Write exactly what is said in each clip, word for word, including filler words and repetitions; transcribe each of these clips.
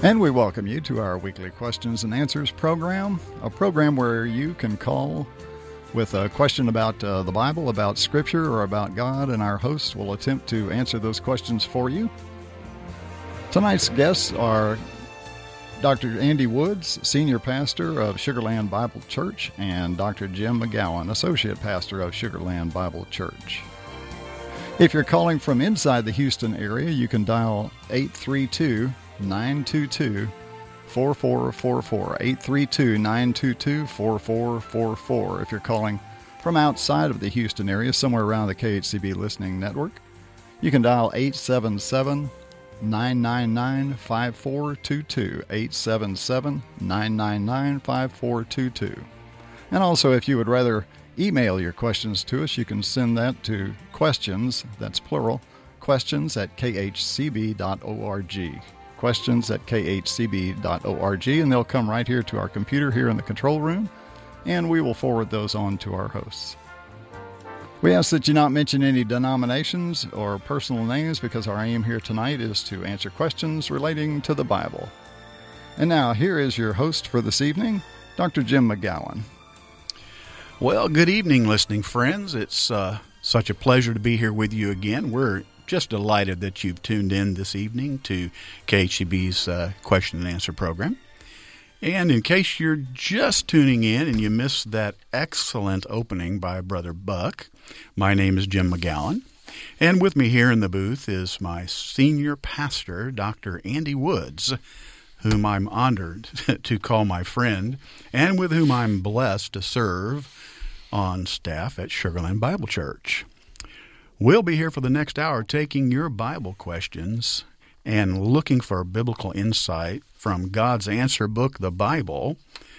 And we welcome you to our weekly questions and answers program, a program where you can call with a question about uh, the Bible, about Scripture, or about God, and our hosts will attempt to answer those questions for you. Tonight's guests are Doctor Andy Woods, Senior Pastor of Sugarland Bible Church, and Doctor Jim McGowan, Associate Pastor of Sugarland Bible Church. If you're calling from inside the Houston area, you can dial eight three two, nine two two, four four four four, eight three two, nine two two, four four four four. If you're calling from outside of the Houston area, somewhere around the K H C B listening network, you can dial eight seven seven, nine nine nine, five four two two, eight seven seven, nine nine nine, five four two two. And also, if you would rather email your questions to us, you can send that to questions, that's plural, questions at k h c b dot org. Questions at k h c b dot org, and they'll come right here to our computer here in the control room, and we will forward those on to our hosts. We ask that you not mention any denominations or personal names because our aim here tonight is to answer questions relating to the Bible. And now, here is your host for this evening, Doctor Jim McGowan. Well, good evening, listening friends. It's uh, such a pleasure to be here with you again. We're just delighted that you've tuned in this evening to K H C B's uh, question and answer program. And in case you're just tuning in and you missed that excellent opening by Brother Buck, my name is Jim McGowan. And with me here in the booth is my senior pastor, Doctor Andy Woods, whom I'm honored to call my friend and with whom I'm blessed to serve on staff at Sugarland Bible Church. We'll be here for the next hour taking your Bible questions and looking for biblical insight from God's answer book, the Bible.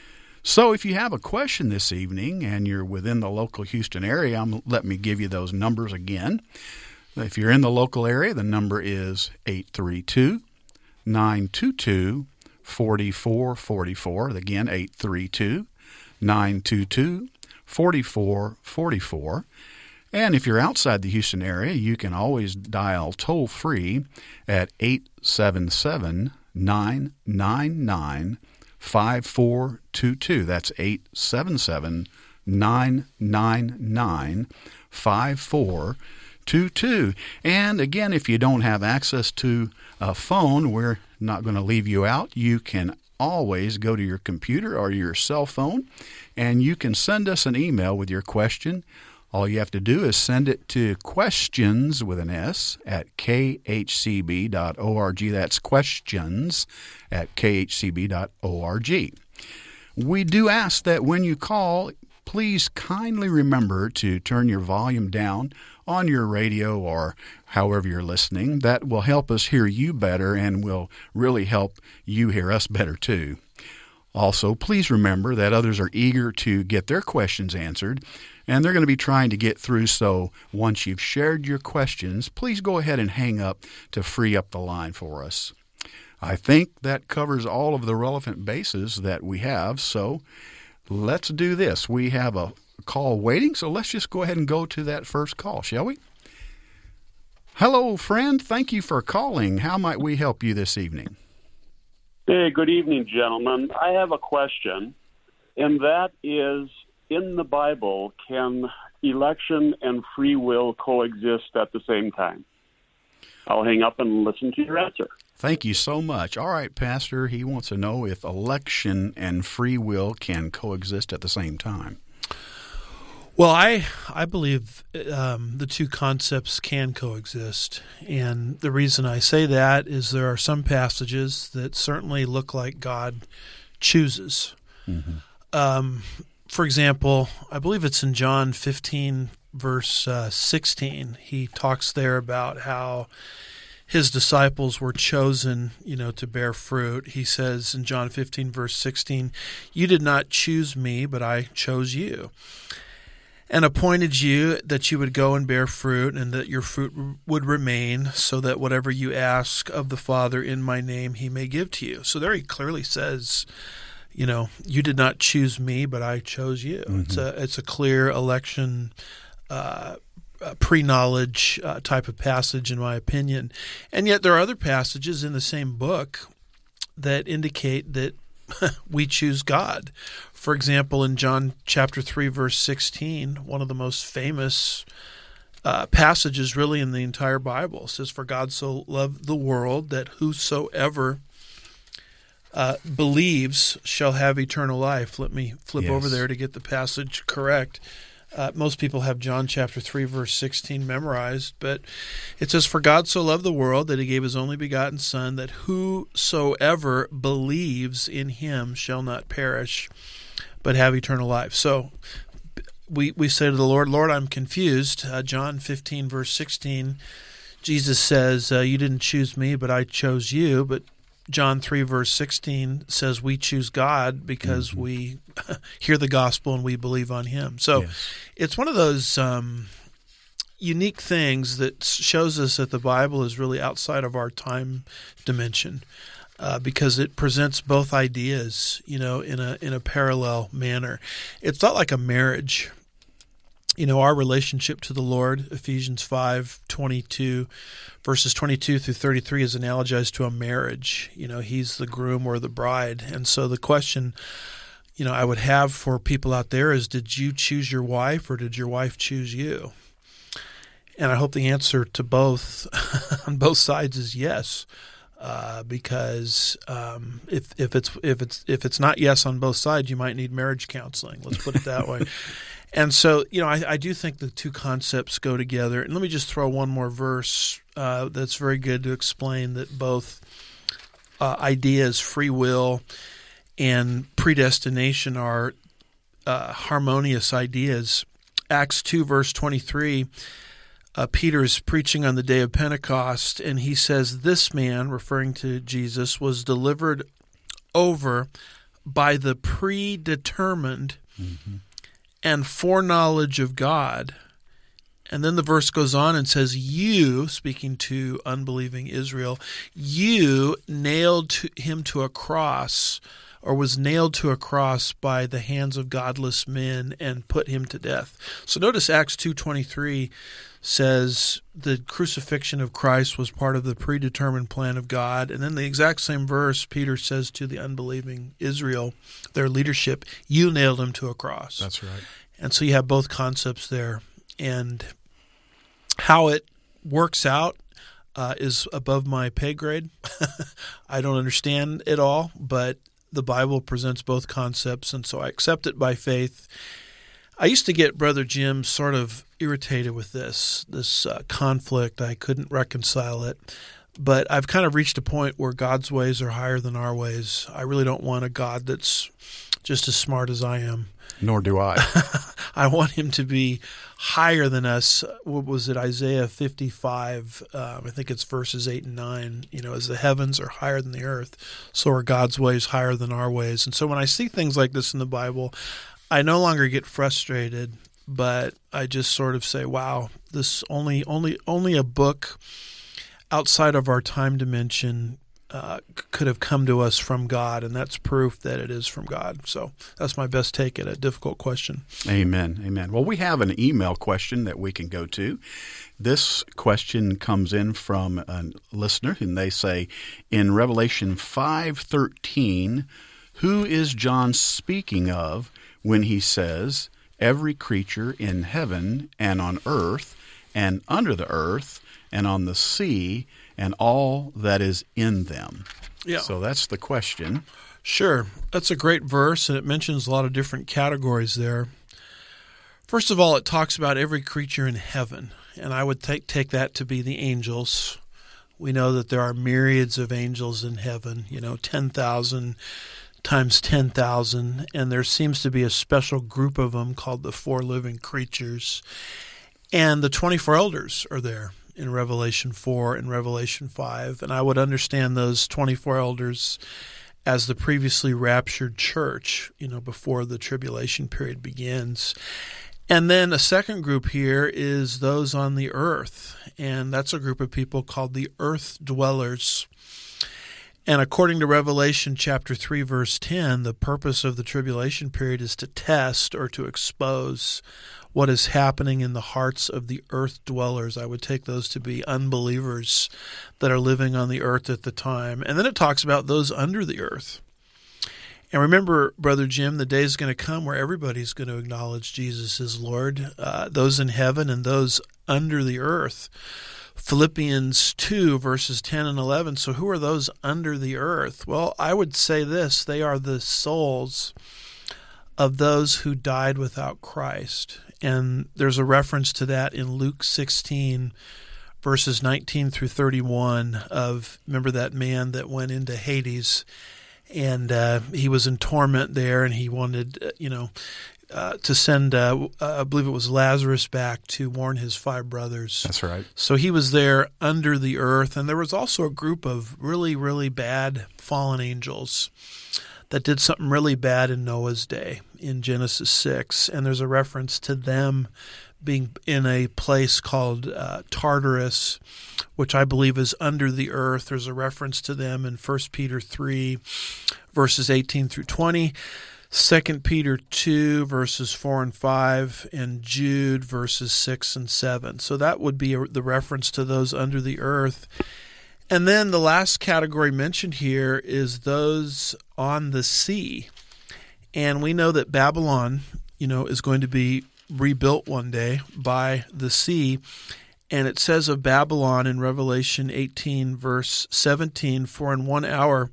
So if you have a question this evening and you're within the local Houston area, I'm, let me give you those numbers again. If you're in the local area, the number is eight three two, nine two two, four four four four. Again, eight three two, nine two two, four four four four. And if you're outside the Houston area, you can always dial toll-free at eight seven seven, nine nine nine, five four two two. That's eight seven seven, nine nine nine, five four two two. And again, if you don't have access to a phone, we're not going to leave you out. You can always go to your computer or your cell phone, and you can send us an email with your question. All you have to do is send it to questions with an S at k h c b dot org. That's questions at k h c b dot org. We do ask that when you call, please kindly remember to turn your volume down on your radio or however you're listening. That will help us hear you better and will really help you hear us better too. Also, please remember that others are eager to get their questions answered, and they're going to be trying to get through, so once you've shared your questions, please go ahead and hang up to free up the line for us. I think that covers all of the relevant bases that we have, so let's do this. We have a call waiting, so let's just go ahead and go to that first call, shall we? Hello, friend. Thank you for calling. How might we help you this evening? Hey, good evening, gentlemen. I have a question, and that is, in the Bible, can election and free will coexist at the same time? I'll hang up and listen to your answer. Thank you so much. All right, Pastor, he wants to know if election and free will can coexist at the same time. Well, I I believe um, the two concepts can coexist, and the reason I say that is there are some passages that certainly look like God chooses. Mm-hmm. Um, for example, I believe it's in John fifteen, verse uh, sixteen. He talks there about how his disciples were chosen, you know, to bear fruit. He says in John fifteen, verse sixteen, "You did not choose me, but I chose you, and appointed you that you would go and bear fruit, and that your fruit would remain, so that whatever you ask of the Father in my name, he may give to you." So there he clearly says, you know, you did not choose me, but I chose you. Mm-hmm. It's a it's a clear election, uh, pre-knowledge uh, type of passage, in my opinion. And yet there are other passages in the same book that indicate that we choose God. For example, in John chapter three, verse sixteen, one of the most famous uh, passages really in the entire Bible, says, "For God so loved the world that whosoever uh, believes shall have eternal life." Let me flip Yes. over there to get the passage correct. Uh, most people have John chapter three, verse sixteen memorized, but it says, "For God so loved the world that he gave his only begotten Son, that whosoever believes in him shall not perish, but have eternal life." So we we say to the Lord, "Lord, I'm confused." Uh, John fifteen, verse sixteen, Jesus says, uh, "You didn't choose me, but I chose you." But John three, verse sixteen says we choose God because mm-hmm. we hear the gospel and we believe on him. So yes. it's one of those um, unique things that shows us that the Bible is really outside of our time dimension uh, because it presents both ideas, you know, in a in a parallel manner. It's not like a marriage. You know, our relationship to the Lord, Ephesians five twenty-two, verses twenty-two through thirty-three, is analogized to a marriage. You know, he's the groom or the bride. And so the question, you know, I would have for people out there is, did you choose your wife or did your wife choose you? And I hope the answer to both, on both sides, is yes. Uh, because um, if if it's if it's if it's not yes on both sides, you might need marriage counseling. Let's put it that way. And so, you know, I, I do think the two concepts go together. And let me just throw one more verse uh, that's very good to explain that both uh, ideas, free will and predestination, are uh, harmonious ideas. Acts two, verse twenty-three, uh, Peter is preaching on the day of Pentecost, and he says, "This man," referring to Jesus, "was delivered over by the predetermined mm-hmm. and foreknowledge of God." And then the verse goes on and says, "You," speaking to unbelieving Israel, "you nailed to him to a cross, or was nailed to a cross by the hands of godless men, and put him to death." So notice Acts two twenty-three says the crucifixion of Christ was part of the predetermined plan of God. And then the exact same verse, Peter says to the unbelieving Israel, their leadership, "You nailed him to a cross." That's right. And so you have both concepts there. And how it works out uh, is above my pay grade. I don't understand it all, but the Bible presents both concepts, and so I accept it by faith. I used to get Brother Jim sort of irritated with this, this uh, conflict. I couldn't reconcile it. But I've kind of reached a point where God's ways are higher than our ways. I really don't want a God that's just as smart as I am. Nor do I. I want him to be higher than us. What was it, Isaiah fifty-five? Um, I think it's verses eight and nine. You know, as the heavens are higher than the earth, so are God's ways higher than our ways. And so when I see things like this in the Bible, I no longer get frustrated, but I just sort of say, wow, this only only only a book outside of our time dimension uh, could have come to us from God, and that's proof that it is from God. So that's my best take at a difficult question. Amen. Amen. Well, we have an email question that we can go to. This question comes in from a listener, and they say, in Revelation five thirteen, who is John speaking of when he says, "Every creature in heaven and on earth and under the earth and on the sea and all that is in them"? Yeah. So that's the question. Sure. That's a great verse, and it mentions a lot of different categories there. First of all, it talks about every creature in heaven, and I would take take that to be the angels. We know that there are myriads of angels in heaven, you know, ten thousand times ten thousand, and there seems to be a special group of them called the four living creatures. And the twenty-four elders are there in Revelation four and Revelation five, and I would understand those twenty-four elders as the previously raptured church, you know, before the tribulation period begins. And then a second group here is those on the earth, and that's a group of people called the earth dwellers. And according to Revelation chapter three, verse ten, the purpose of the tribulation period is to test or to expose what is happening in the hearts of the earth dwellers. I would take those to be unbelievers that are living on the earth at the time. And then it talks about those under the earth. And remember, Brother Jim, the day is going to come where everybody's going to acknowledge Jesus as Lord, uh, those in heaven and those under the earth. Philippians two, verses ten and eleven. So who are those under the earth? Well, I would say this. They are the souls of those who died without Christ. And there's a reference to that in Luke sixteen, verses nineteen through thirty-one of, remember that man that went into Hades, and uh, he was in torment there, and he wanted, uh, you know, uh, to send, uh, uh, I believe it was Lazarus back to warn his five brothers. That's right. So he was there under the earth, and there was also a group of really, really bad fallen angels that did something really bad in Noah's day in Genesis six, and there's a reference to them being in a place called uh, Tartarus, which I believe is under the earth. There's a reference to them in First Peter three, verses eighteen through twenty, Second Peter two, verses four and five, and Jude, verses six and seven. So that would be a, the reference to those under the earth. And then the last category mentioned here is those on the sea. And we know that Babylon, you know, is going to be rebuilt one day by the sea. And it says of Babylon in Revelation eighteen, verse seventeen, "For in one hour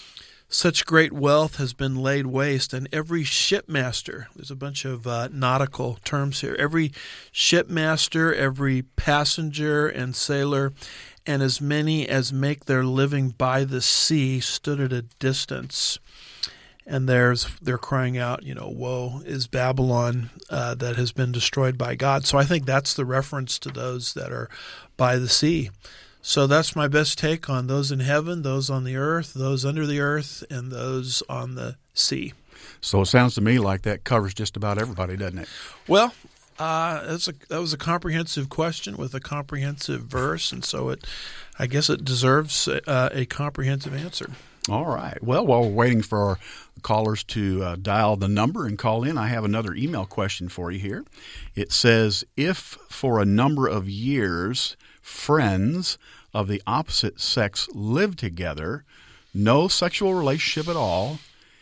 such great wealth has been laid waste, and every shipmaster," there's a bunch of uh, nautical terms here, "every shipmaster, every passenger and sailor, and as many as make their living by the sea stood at a distance." And there's they're crying out, you know, "Woe is Babylon uh, that has been destroyed by God." So I think that's the reference to those that are by the sea. So that's my best take on those in heaven, those on the earth, those under the earth, and those on the sea. So it sounds to me like that covers just about everybody, doesn't it? Well, uh, that's a, that was a comprehensive question with a comprehensive verse, and so it, I guess it deserves a, a comprehensive answer. All right. Well, while we're waiting for our callers to uh, dial the number and call in, I have another email question for you here. It says, if for a number of years friends of the opposite sex live together, no sexual relationship at all,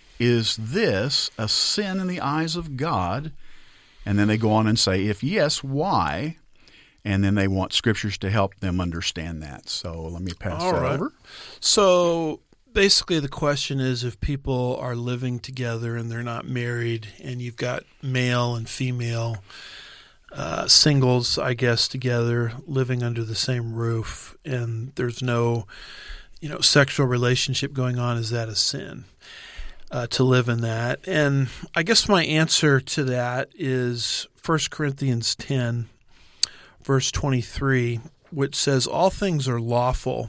is this a sin in the eyes of God? And then they go on and say, if yes, why? And then they want scriptures to help them understand that. So let me pass All that right. over. So basically the question is, if people are living together and they're not married, and you've got male and female uh, singles, I guess, together living under the same roof, and there's no, you know, sexual relationship going on, is that a sin uh, to live in that? And I guess my answer to that is First Corinthians ten, verse twenty-three, which says, "All things are lawful,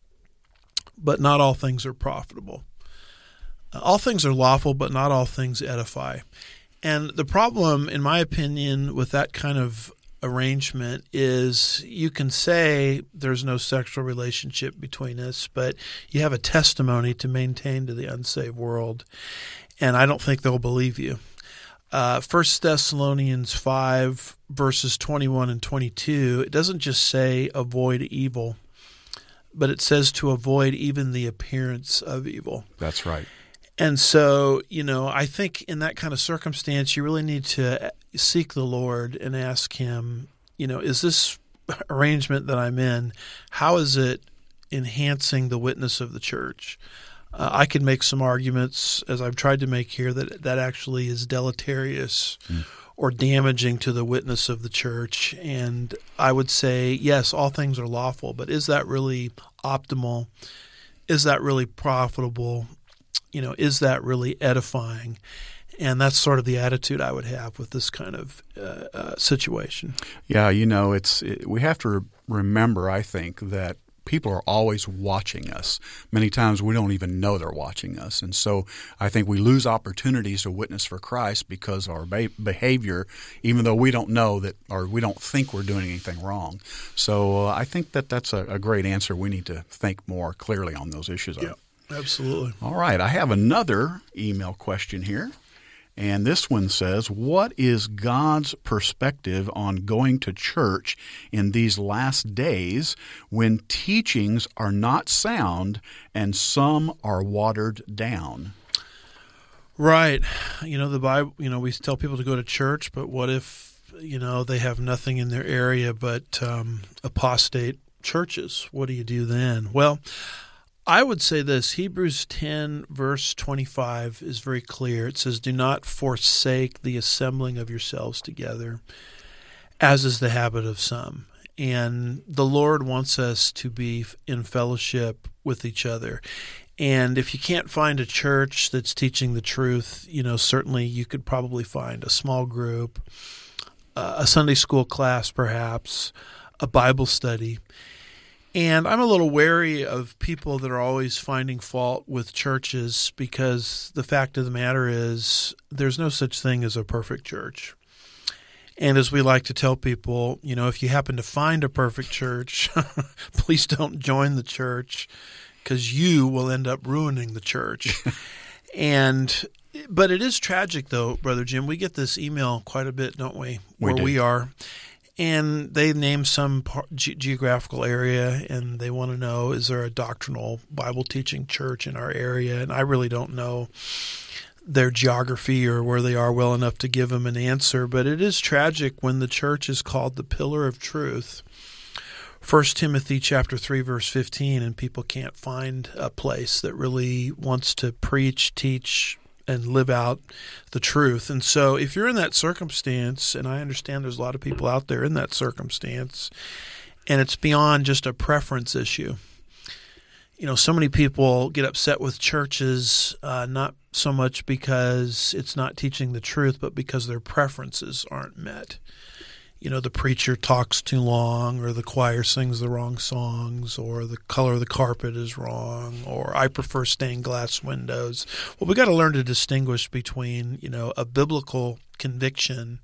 but not all things are profitable. All things are lawful, but not all things edify." And the problem, in my opinion, with that kind of arrangement is you can say there's no sexual relationship between us, but you have a testimony to maintain to the unsaved world, and I don't think they'll believe you. Uh, First Thessalonians five, verses twenty-one and twenty-two, it doesn't just say avoid evil, but it says to avoid even the appearance of evil. That's right. And so, you know, I think in that kind of circumstance, you really need to seek the Lord and ask Him, you know, is this arrangement that I'm in, how is it enhancing the witness of the church? Uh, I could make some arguments, as I've tried to make here, that that actually is deleterious mm. or damaging to the witness of the church. And I would say, yes, all things are lawful, but is that really optimal? Is that really profitable? You know, is that really edifying? And that's sort of the attitude I would have with this kind of uh, uh, situation. Yeah, you know, it's it, we have to re- remember, I think, that people are always watching us. Many times we don't even know they're watching us. And so I think we lose opportunities to witness for Christ because our be- behavior, even though we don't know that, or we don't think we're doing anything wrong. So uh, I think that that's a, a great answer. We need to think more clearly on those issues. Yeah. Absolutely. All right. I have another email question here. And this one says, what is God's perspective on going to church in these last days when teachings are not sound and some are watered down? Right. You know, the Bible, you know, we tell people to go to church, but what if, you know, they have nothing in their area but um, apostate churches? What do you do then? Well, I would say this, Hebrews ten, verse twenty-five is very clear. It says, do not forsake the assembling of yourselves together, as is the habit of some. And the Lord wants us to be in fellowship with each other. And if you can't find a church that's teaching the truth, you know, certainly you could probably find a small group, uh, a Sunday school class perhaps, a Bible study. And I'm a little wary of people that are always finding fault with churches because the fact of the matter is there's no such thing as a perfect church. And as we like to tell people, you know, if you happen to find a perfect church, please don't join the church because you will end up ruining the church. and But it is tragic, though, Brother Jim. We get this email quite a bit, don't we, where we, do. we are. And they name some par- ge- geographical area, and they want to know, is there a doctrinal Bible teaching church in our area? And I really don't know their geography or where they are well enough to give them an answer. But it is tragic when the church is called the pillar of truth. First Timothy chapter three, verse fifteen, and people can't find a place that really wants to preach, teach, and live out the truth. And so if you're in that circumstance, and I understand there's a lot of people out there in that circumstance, and it's beyond just a preference issue. You know, so many people get upset with churches, uh, not so much because it's not teaching the truth, but because their preferences aren't met. You know, the preacher talks too long, or the choir sings the wrong songs, or the color of the carpet is wrong, or I prefer stained glass windows. Well, we got to learn to distinguish between, you know, a biblical conviction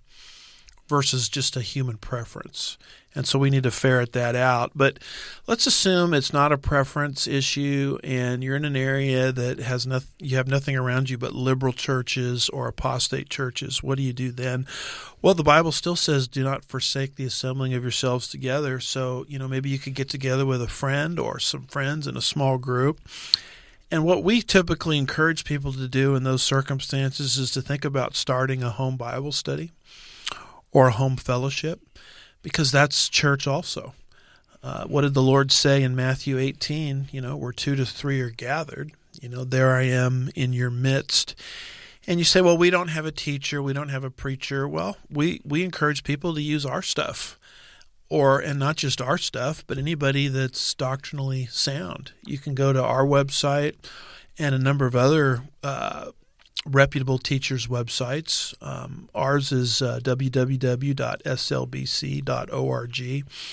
versus just a human preference. And so we need to ferret that out. But let's assume it's not a preference issue and you're in an area that has nothing, you have nothing around you but liberal churches or apostate churches. What do you do then? Well, the Bible still says, do not forsake the assembling of yourselves together. So, you know, maybe you could get together with a friend or some friends in a small group. And what we typically encourage people to do in those circumstances is to think about starting a home Bible study or a home fellowship, because that's church also. Uh, what did the Lord say in Matthew eighteen? You know, where two to three are gathered, you know, there I am in your midst. And you say, well, we don't have a teacher, we don't have a preacher. Well, we, we encourage people to use our stuff, or and not just our stuff, but anybody that's doctrinally sound. You can go to our website and a number of other uh reputable teachers' websites. Um, ours is uh, w w w dot s l b c dot org,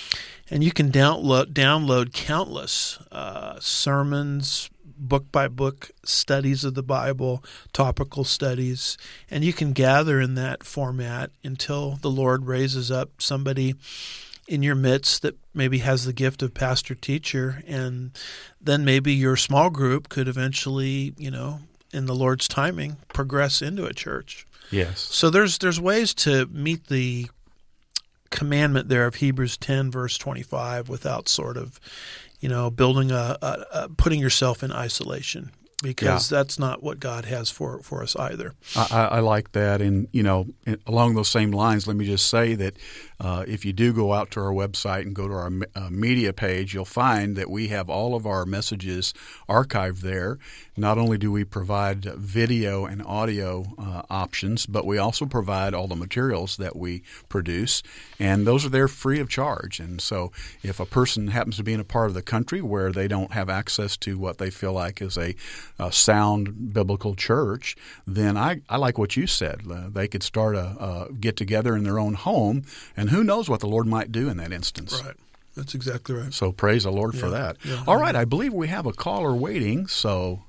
and you can download download countless uh, sermons, book-by-book studies of the Bible, topical studies, and you can gather in that format until the Lord raises up somebody in your midst that maybe has the gift of pastor-teacher, and then maybe your small group could eventually, you know, in the Lord's timing, progress into a church. Yes. So there's there's ways to meet the commandment there of Hebrews ten, verse twenty-five, without sort of, you know, building a, a, a putting yourself in isolation, because yeah. that's not what God has for for us either. I, I like that, and you know, along those same lines, let me just say that uh, if you do go out to our website and go to our uh, media page, you'll find that we have all of our messages archived there. Not only do we provide video and audio uh, options, but we also provide all the materials that we produce, and those are there free of charge. And so if a person happens to be in a part of the country where they don't have access to what they feel like is a, a sound biblical church, then I, I like what you said. Uh, they could start a, a get-together in their own home, and who knows what the Lord might do in that instance. Right. That's exactly right. So praise the Lord yeah. for that. Yeah. All right, I believe we have a caller waiting, so...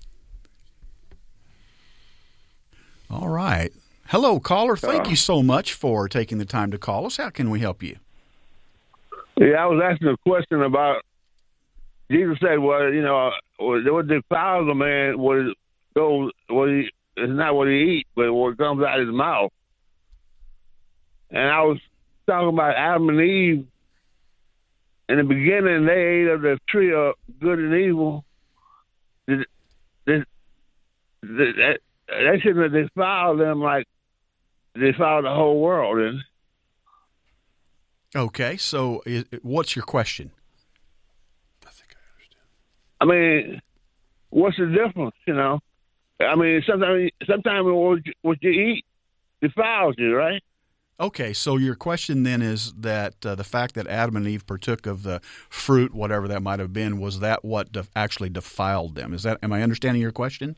All right. Hello, caller. Thank uh, you so much for taking the time to call us. How can we help you? Yeah, I was asking a question about, Jesus said, well, you know, what defiles a man, what goes, what he it's not what he eats, but what comes out of his mouth. And I was talking about Adam and Eve. In the beginning, they ate of the tree of good and evil. This, this, that, that shouldn't have defiled them like defiled the whole world. And okay, so is, what's your question? I think I I understand. mean, what's the difference, you know? I mean, sometimes sometimes what you, what you eat defiles you, right? Okay, so your question then is that uh, the fact that Adam and Eve partook of the fruit, whatever that might have been, was that what de- actually defiled them? Is that? Am I understanding your question?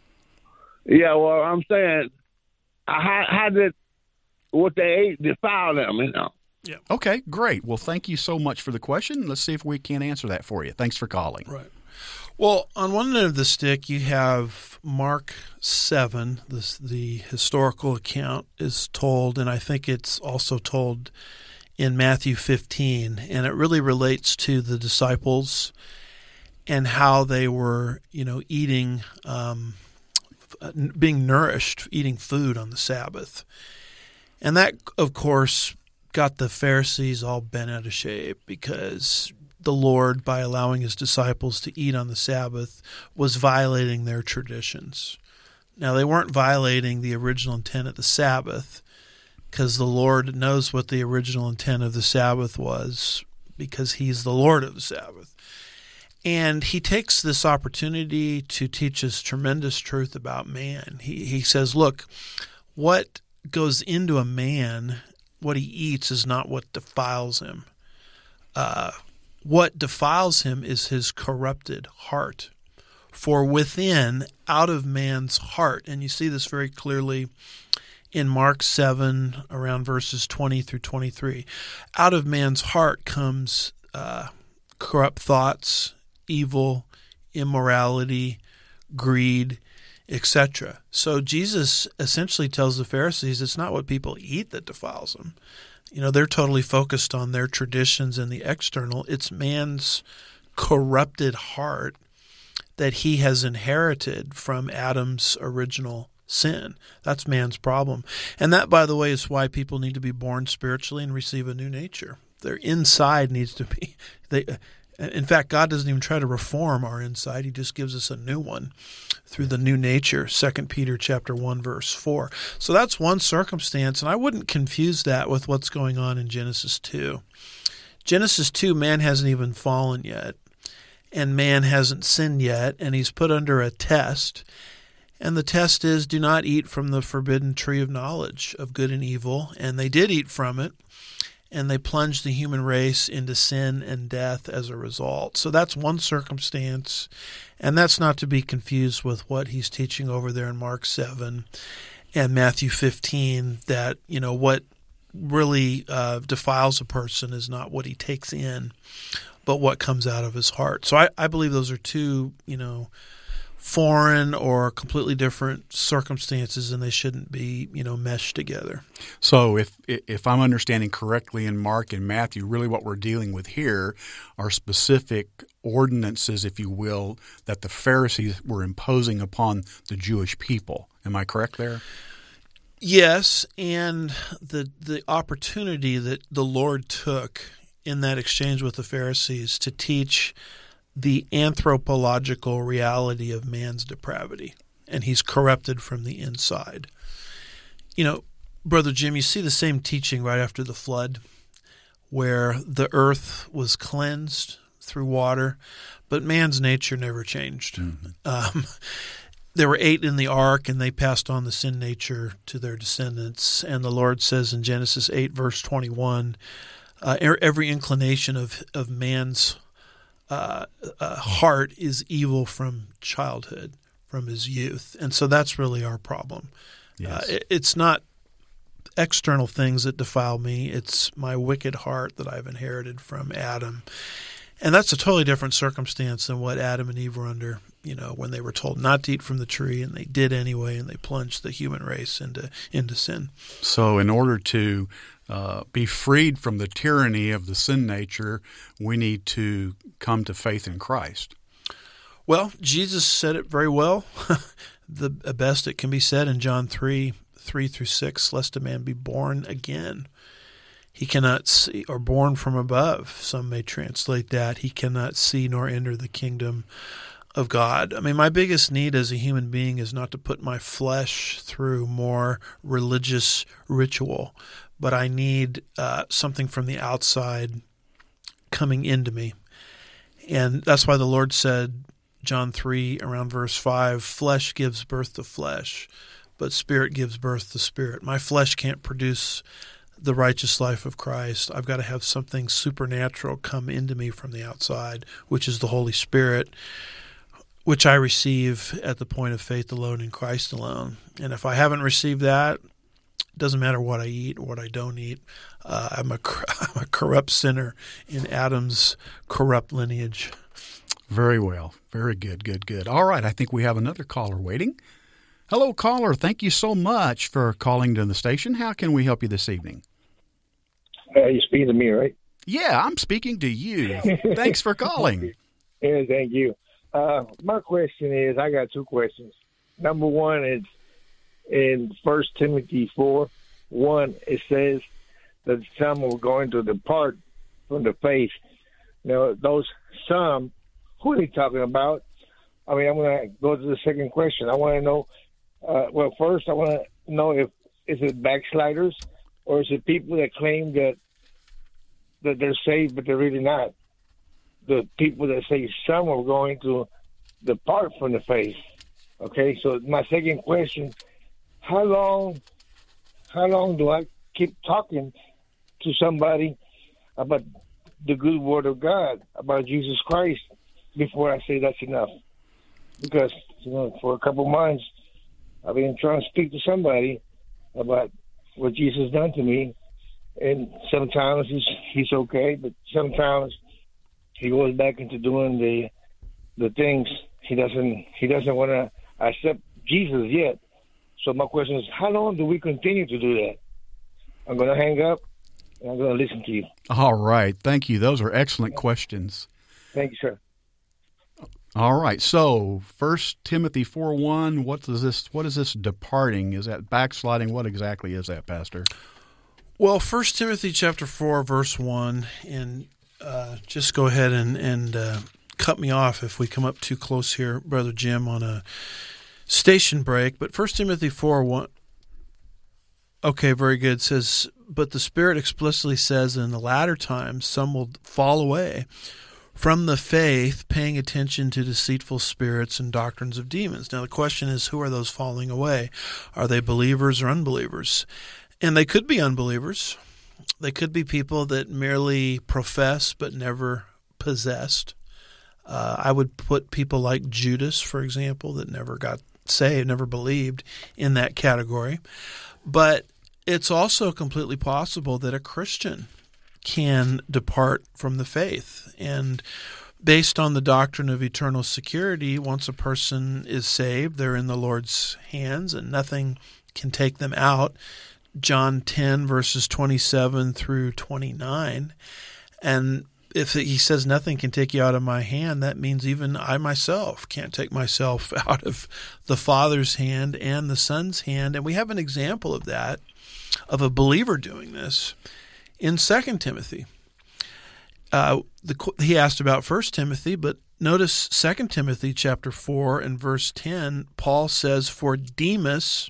Yeah, well, I'm saying, how, how did what they ate defile them, you know? Yeah. Okay, great. Well, thank you so much for the question. Let's see if we can answer that for you. Thanks for calling. Right. Well, on one end of the stick, you have Mark seven. This, the historical account is told, and I think it's also told in Matthew fifteen, and it really relates to the disciples and how they were, you know, eating, um, being nourished, eating food on the Sabbath. And that, of course, got the Pharisees all bent out of shape because the Lord, by allowing his disciples to eat on the Sabbath, was violating their traditions. Now, they weren't violating the original intent of the Sabbath because the Lord knows what the original intent of the Sabbath was because he's the Lord of the Sabbath. And he takes this opportunity to teach us tremendous truth about man. He, he says, look, what goes into a man, what he eats, is not what defiles him. Uh What defiles him is his corrupted heart. For within, out of man's heart, and you see this very clearly in Mark seven, around verses twenty through twenty-three, out of man's heart comes uh, corrupt thoughts, evil, immorality, greed, et cetera. So Jesus essentially tells the Pharisees it's not what people eat that defiles them. You know, they're totally focused on their traditions and the external. It's man's corrupted heart that he has inherited from Adam's original sin. That's man's problem. And that, by the way, is why people need to be born spiritually and receive a new nature. Their inside needs to be they in fact, God doesn't even try to reform our inside. He just gives us a new one through the new nature, Second Peter chapter one, verse four. So that's one circumstance, and I wouldn't confuse that with what's going on in Genesis two. Genesis two, man hasn't even fallen yet, and man hasn't sinned yet, and he's put under a test. And the test is, do not eat from the forbidden tree of knowledge of good and evil. And they did eat from it. And they plunged the human race into sin and death as a result. So that's one circumstance, and that's not to be confused with what he's teaching over there in Mark seven and Matthew fifteen, that, you know, what really uh, defiles a person is not what he takes in, but what comes out of his heart. So I, I believe those are two, you know, foreign or completely different circumstances, and they shouldn't be, you know, meshed together. So if if I'm understanding correctly in Mark and Matthew, really what we're dealing with here are specific ordinances, if you will, that the Pharisees were imposing upon the Jewish people. Am I correct there? Yes, and the the opportunity that the Lord took in that exchange with the Pharisees to teach the anthropological reality of man's depravity, and he's corrupted from the inside. You know, Brother Jim, you see the same teaching right after the flood, where the earth was cleansed through water, but man's nature never changed. Mm-hmm. Um, there were eight in the ark, and they passed on the sin nature to their descendants. And the Lord says in Genesis eight, verse twenty-one, uh, every inclination of, of man's Uh, uh, heart is evil from childhood, from his youth. And so that's really our problem. Yes. Uh, it, it's not external things that defile me. It's my wicked heart that I've inherited from Adam. And that's a totally different circumstance than what Adam and Eve were under, you know, when they were told not to eat from the tree, and they did anyway, and they plunged the human race into into sin. So in order to uh, be freed from the tyranny of the sin nature, we need to come to faith in Christ. Well, Jesus said it very well. The best it can be said in John three, three through six, lest a man be born again. He cannot see, or born from above, some may translate that. He cannot see nor enter the kingdom of God. I mean, my biggest need as a human being is not to put my flesh through more religious ritual, but I need uh, something from the outside coming into me. And that's why the Lord said, John three, around verse five, flesh gives birth to flesh, but spirit gives birth to spirit. My flesh can't produce the righteous life of Christ. I've got to have something supernatural come into me from the outside, which is the Holy Spirit, which I receive at the point of faith alone in Christ alone. And if I haven't received that, it doesn't matter what I eat or what I don't eat. Uh, I'm, a, I'm a corrupt sinner in Adam's corrupt lineage. Very well. Very good, good, good. All right, I think we have another caller waiting. Hello, caller. Thank you so much for calling to the station. How can we help you this evening? Uh, you're speaking to me, right? Yeah, I'm speaking to you. Thanks for calling. Yeah, thank you. Uh, my question is, I got two questions. Number one is in First Timothy four, one, it says that some are going to depart from the faith. Now, those some, who are they talking about? I mean, I'm going to go to the second question. I want to know, uh, well, first, I want to know if is it backsliders or is it people that claim that that they're saved, but they're really not? The people that say some are going to depart from the faith. Okay, so my second question, how long, how long do I keep talking to somebody about the good word of God, about Jesus Christ, before I say that's enough? Because, you know, for a couple months, I've been trying to speak to somebody about what Jesus done to me, and sometimes he's he's okay, but sometimes he goes back into doing the the things he doesn't he doesn't want to accept Jesus yet. So my question is, how long do we continue to do that? I'm going to hang up, and I'm going to listen to you. All right. Thank you. Those are excellent questions. Thank you, sir. All right. So First Timothy four one, what does this what is this departing? Is that backsliding? What exactly is that, Pastor? Well, First Timothy chapter four, verse one, and uh, just go ahead and, and uh, cut me off if we come up too close here, Brother Jim, on a station break. But First Timothy four one, okay, very good, says, but the Spirit explicitly says in the latter times some will fall away from the faith, paying attention to deceitful spirits and doctrines of demons. Now, the question is, who are those falling away? Are they believers or unbelievers? And they could be unbelievers. They could be people that merely profess but never possessed. Uh, I would put people like Judas, for example, that never got saved, never believed, in that category. But it's also completely possible that a Christian can depart from the faith. And based on the doctrine of eternal security, once a person is saved, they're in the Lord's hands and nothing can take them out. John ten, verses twenty-seven through twenty-nine. And if he says nothing can take you out of my hand, that means even I myself can't take myself out of the Father's hand and the Son's hand. And we have an example of that, of a believer doing this, in Second Timothy. Uh, the, he asked about First Timothy, but notice Second Timothy chapter four and verse ten, Paul says, for Demas,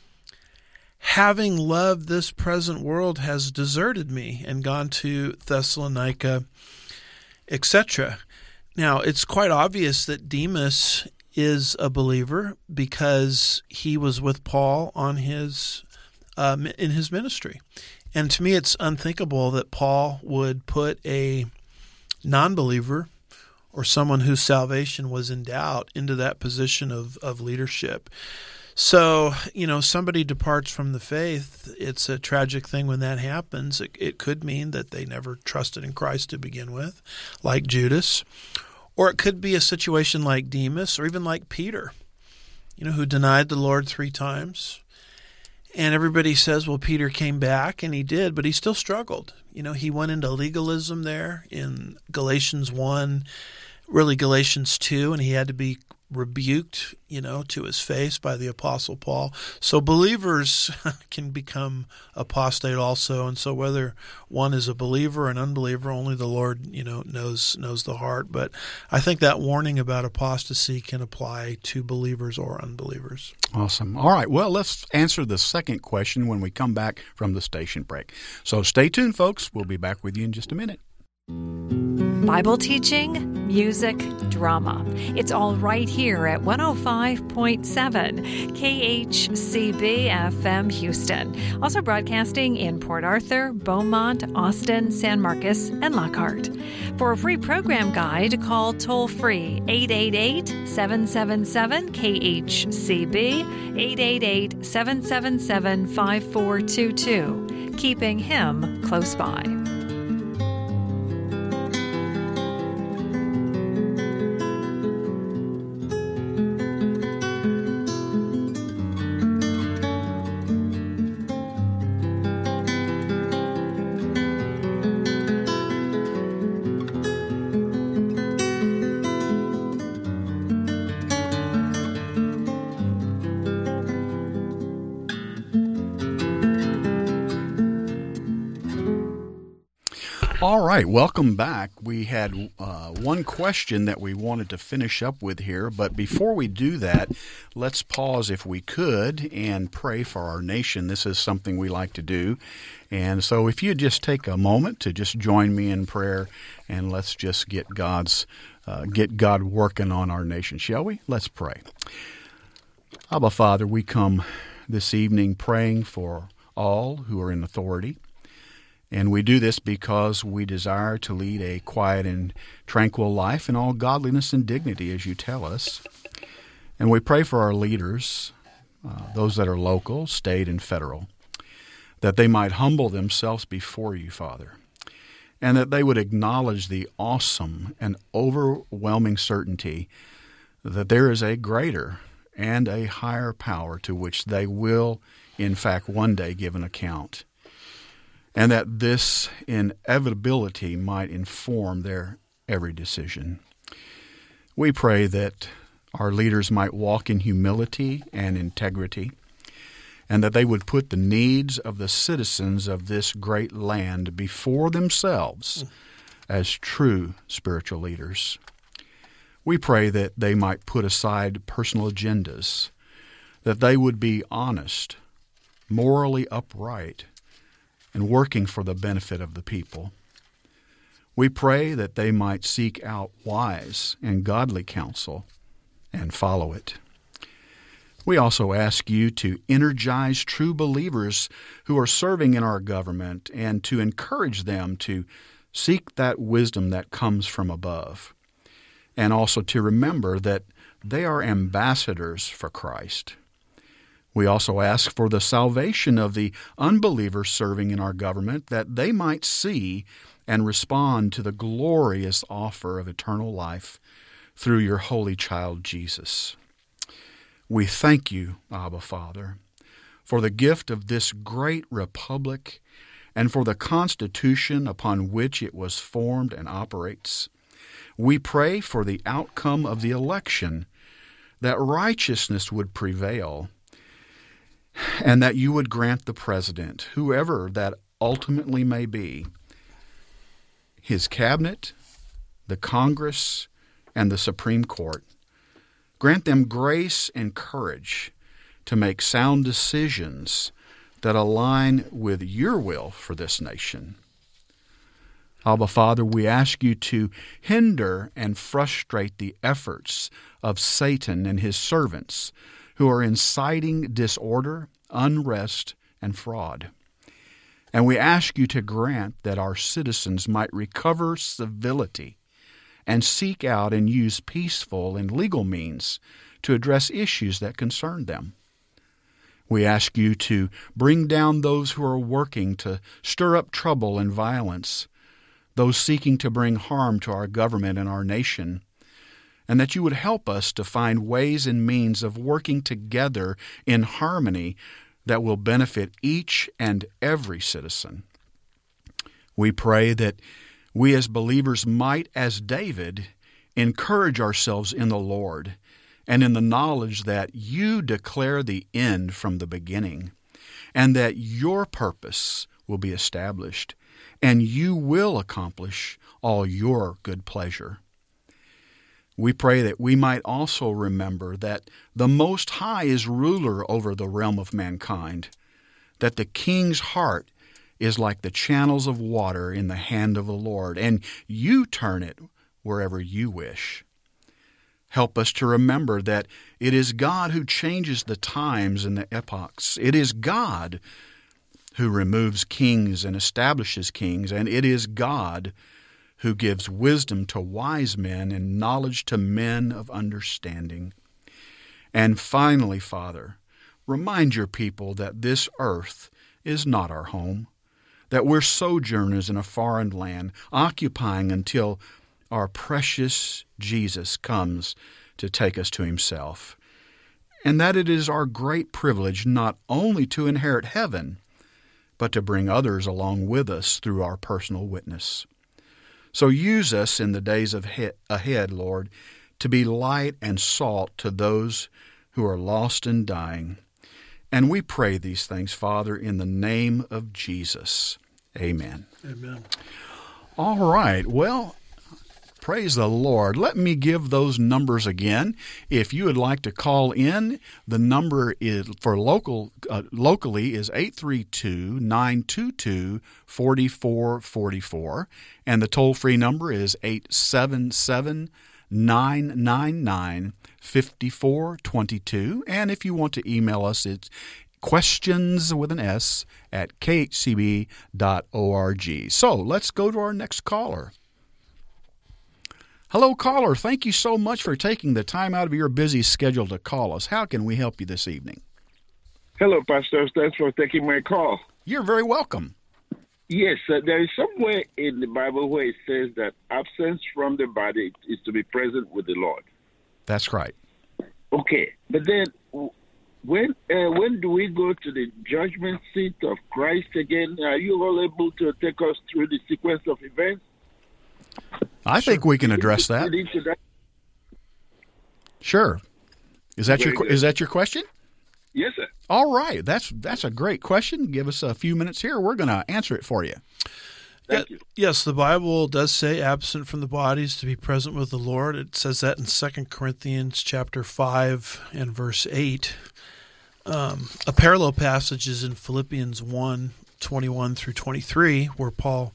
having loved this present world, has deserted me and gone to Thessalonica, et cetera. Now, it's quite obvious that Demas is a believer because he was with Paul on his um, in his ministry. And to me, it's unthinkable that Paul would put a non-believer or someone whose salvation was in doubt into that position of, of leadership. So, you know, somebody departs from the faith. It's a tragic thing when that happens. It, it could mean that they never trusted in Christ to begin with, like Judas. Or it could be a situation like Demas or even like Peter, you know, who denied the Lord three times. And everybody says, well, Peter came back, and he did, but he still struggled. You know, he went into legalism there in Galatians one, really Galatians two, and he had to be rebuked, you know, to his face by the Apostle Paul. So believers can become apostate also, and so whether one is a believer or an unbeliever, only the Lord, you know, knows knows the heart. But I think that warning about apostasy can apply to believers or unbelievers. Awesome. All right. Well, let's answer the second question when we come back from the station break. So stay tuned, folks. We'll be back with you in just a minute. Bible teaching, music, drama. It's all right here at one oh five point seven K H C B F M Houston. Also broadcasting in Port Arthur, Beaumont, Austin, San Marcos, and Lockhart. For a free program guide, call toll-free eight eight eight, seven seven seven, K H C B, eight eight eight, seven seven seven, five four two two. Keeping him close by. All right, welcome back. We had uh, one question that we wanted to finish up with here, but before we do that, let's pause if we could and pray for our nation. This is something we like to do, and so if you just take a moment to just join me in prayer, and let's just get God's uh, get God working on our nation, shall we? Let's pray. Abba, Father, we come this evening praying for all who are in authority. And we do this because we desire to lead a quiet and tranquil life in all godliness and dignity, as you tell us. And we pray for our leaders, uh, those that are local, state, and federal, that they might humble themselves before you, Father, and that they would acknowledge the awesome and overwhelming certainty that there is a greater and a higher power to which they will, in fact, one day give an account. And that this inevitability might inform their every decision. We pray that our leaders might walk in humility and integrity, and that they would put the needs of the citizens of this great land before themselves as true spiritual leaders. We pray that they might put aside personal agendas, that they would be honest, morally upright, and working for the benefit of the people. We pray that they might seek out wise and godly counsel and follow it. We also ask you to energize true believers who are serving in our government and to encourage them to seek that wisdom that comes from above, and also to remember that they are ambassadors for Christ. We also ask for the salvation of the unbelievers serving in our government, that they might see and respond to the glorious offer of eternal life through your holy child Jesus. We thank you, Abba Father, for the gift of this great republic and for the Constitution upon which it was formed and operates. We pray for the outcome of the election, that righteousness would prevail, and that you would grant the president, whoever that ultimately may be, his cabinet, the Congress, and the Supreme Court, grant them grace and courage to make sound decisions that align with your will for this nation. Abba, Father, we ask you to hinder and frustrate the efforts of Satan and his servants who are inciting disorder, unrest, and fraud. And we ask you to grant that our citizens might recover civility and seek out and use peaceful and legal means to address issues that concern them. We ask you to bring down those who are working to stir up trouble and violence, those seeking to bring harm to our government and our nation, and that you would help us to find ways and means of working together in harmony that will benefit each and every citizen. We pray that we as believers might, as David, encourage ourselves in the Lord and in the knowledge that you declare the end from the beginning, and that your purpose will be established, and you will accomplish all your good pleasure. We pray that we might also remember that the Most High is ruler over the realm of mankind, that the King's heart is like the channels of water in the hand of the Lord, and you turn it wherever you wish. Help us to remember that it is God who changes the times and the epochs. It is God who removes kings and establishes kings, and it is God who gives wisdom to wise men and knowledge to men of understanding. And finally, Father, remind your people that this earth is not our home, that we're sojourners in a foreign land, occupying until our precious Jesus comes to take us to himself, and that it is our great privilege not only to inherit heaven, but to bring others along with us through our personal witness. So use us in the days of he- ahead, Lord, to be light and salt to those who are lost and dying. And we pray these things, Father, in the name of Jesus. Amen. Amen. All right. Well, praise the Lord. Let me give those numbers again. If you would like to call in, the number is for local uh, locally is eight three two, nine two two, four four four four, and the toll-free number is eight seven seven, nine nine nine, five four two two. And if you want to email us, it's questions with an S at k h c b dot org. So let's go to our next caller. Hello, caller. Thank you so much for taking the time out of your busy schedule to call us. How can we help you this evening? Hello, Pastor. Thanks for taking my call. You're very welcome. Yes, uh, there is somewhere in the Bible where it says that absence from the body is to be present with the Lord. That's right. Okay, but then when uh, when do we go to the judgment seat of Christ again? Are you all able to take us through the sequence of events? I think we can address that. Sure. Is that your is that your question? Yes, sir. All right. That's that's a great question. Give us a few minutes here. We're going to answer it for you. Thank you. Yes, the Bible does say absent from the bodies to be present with the Lord. It says that in Second Corinthians chapter five and verse eight. Um, a parallel passage is in Philippians one, twenty-one through twenty-three, where Paul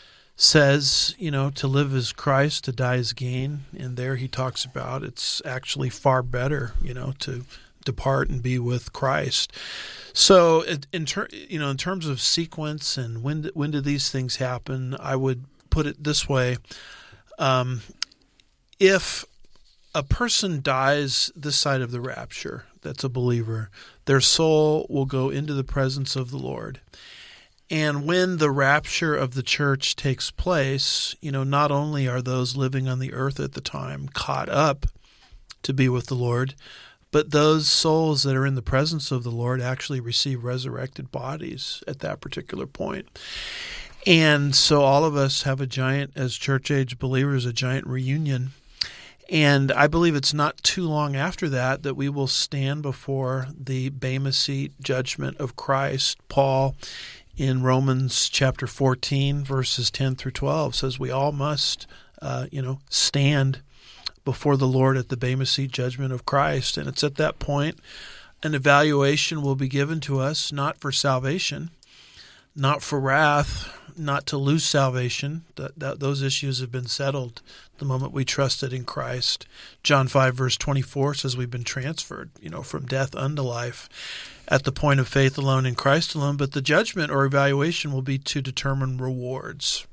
says, you know, to live is Christ, to die is gain. And there he talks about it's actually far better, you know, to depart and be with Christ. So, in ter- you know, in terms of sequence and when when do these things happen, I would put it this way: um, if a person dies this side of the rapture, that's a believer, their soul will go into the presence of the Lord. And when the rapture of the church takes place, you know, not only are those living on the earth at the time caught up to be with the Lord, but those souls that are in the presence of the Lord actually receive resurrected bodies at that particular point. And so all of us have a giant, as church-age believers, a giant reunion. And I believe it's not too long after that that we will stand before the Bema Seat judgment of Christ. Paul, in Romans chapter fourteen, verses ten through twelve, says we all must, uh, you know, stand before the Lord at the Bema Seat judgment of Christ. And it's at that point an evaluation will be given to us, not for salvation, not for wrath, not to lose salvation. That, that those issues have been settled the moment we trusted in Christ. John five, verse twenty-four says we've been transferred, you know, from death unto life at the point of faith alone in Christ alone. But the judgment or evaluation will be to determine rewards.